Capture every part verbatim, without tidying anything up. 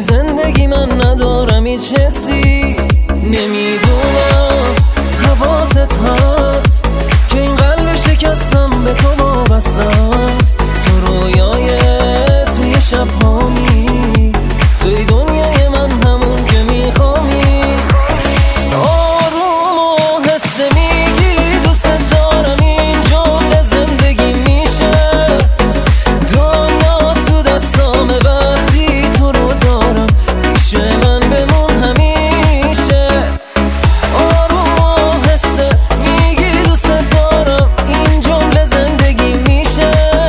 زندگی من ندارم هیچ حسی. نمیدونم حواست هست که این قلب شکستم به تو وابسته است. تو رویای توی شب هامی، توی دنیای من همون که میخوامی. آروم و هسته میگی دوست دارم، این جمله زندگی میشه. دنیا تو دستامه وقتی تو رو دارم، پیش من بمون همیشه. آروم و هسته میگی دوست دارم، این جمله زندگی میشه.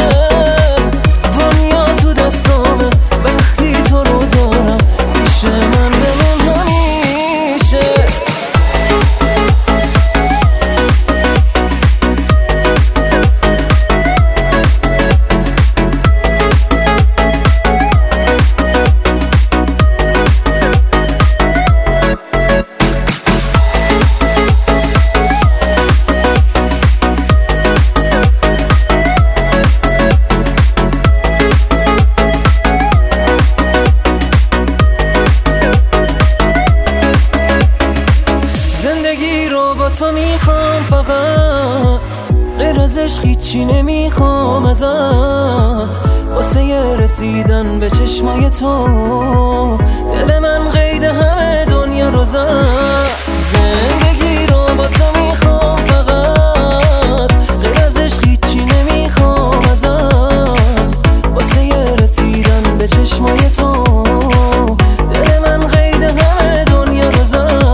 دنیا تو دستامه وقتی تو رو دارم، پیش من بمون همیشه. زندگی رو با تو میخوام فقط، غیر از عشق هیچی نمیخوام ازت. واسه یه رسیدن به چشمای تو دل من قید همه دنیا رو زد. زندگی رو با تو میخوام فقط، غیر از عشق هیچی نمیخوام ازت. واسه یه رسیدن به چشمای تو دل من قید همه دنیا رو زد.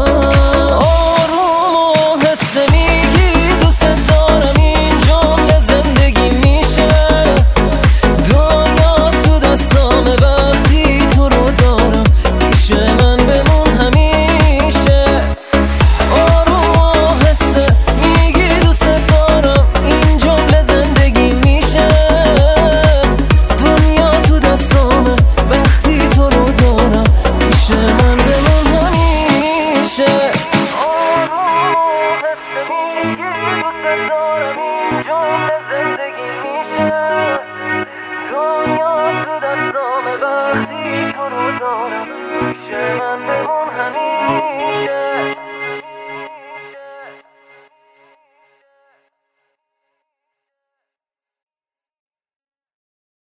Don't